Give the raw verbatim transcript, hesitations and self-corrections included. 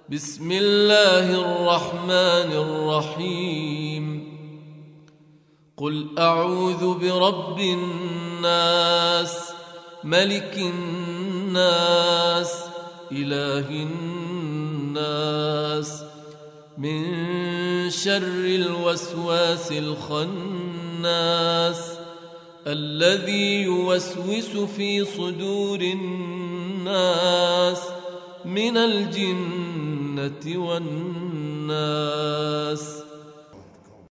بسم الله الرحمن الرحيم قل أعوذ برب الناس ملك الناس إله الناس من شر الوسواس الخناس الذي يوسوس في صدور الناس من الجنة والناس.